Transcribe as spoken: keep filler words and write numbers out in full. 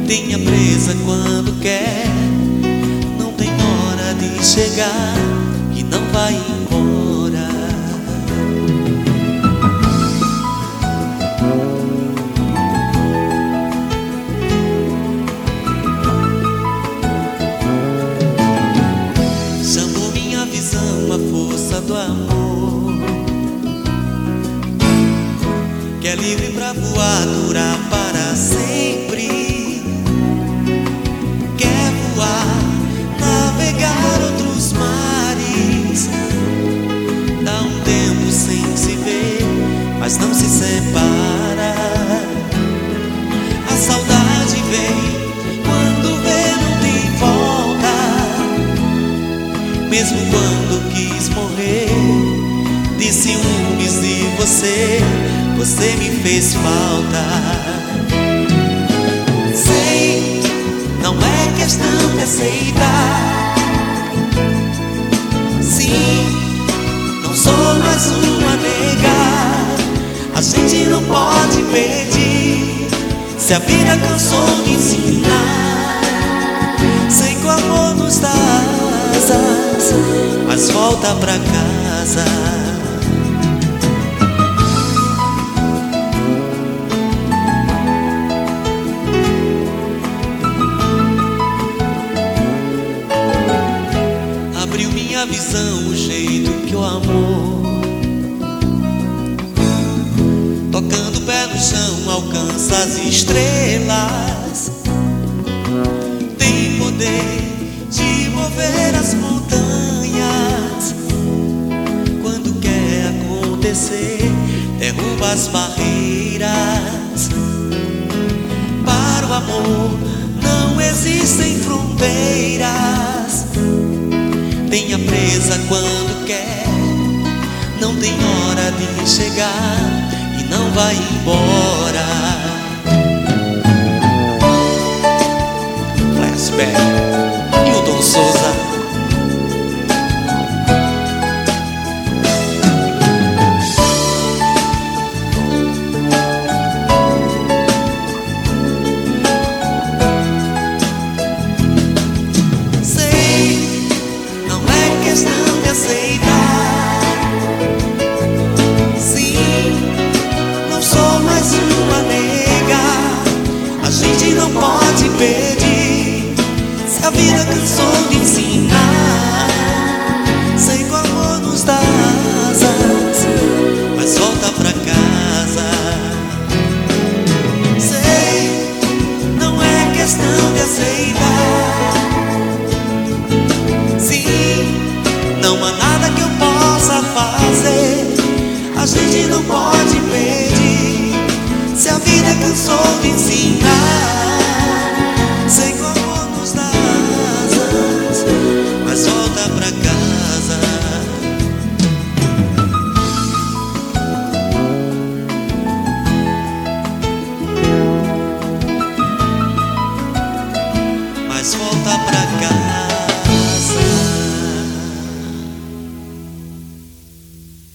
Tenha presa quando quer, não tem hora de chegar e não vai embora. Chamou minha visão a força do amor, que é livre pra voar, durar para sempre. Quer voar, navegar outros mares. Dá um tempo sem se ver, mas não se separa. A saudade vem quando vê não tem volta. Mesmo quando quis morrer de ciúmes de você, você me fez falta. Sei, não é questão de aceitar. Sim, não sou mais uma negar. A gente não pode pedir se a vida cansou de ensinar. Sei que o amor nos dá asas, mas volta pra casa. Abriu minha visão o jeito que o amor, tocando o pé no chão, alcança as estrelas. Tem poder de mover as montanhas. Quando quer acontecer, derruba as barreiras. Para o amor não existem fronteiras. Tenha presa quando quer, não tem hora de chegar e não vai embora. Flashback, Hilton Souza. Não pode pedir se a vida cansou de ensinar. Sei que o amor nos dá asas, mas volta pra casa. Sei, não é questão de aceitar. Sim, não há nada que eu possa fazer. A gente não pode pedir se a vida cansou de ensinar. Sei que o amor nos dá asas, mas volta pra casa. Mas volta pra casa.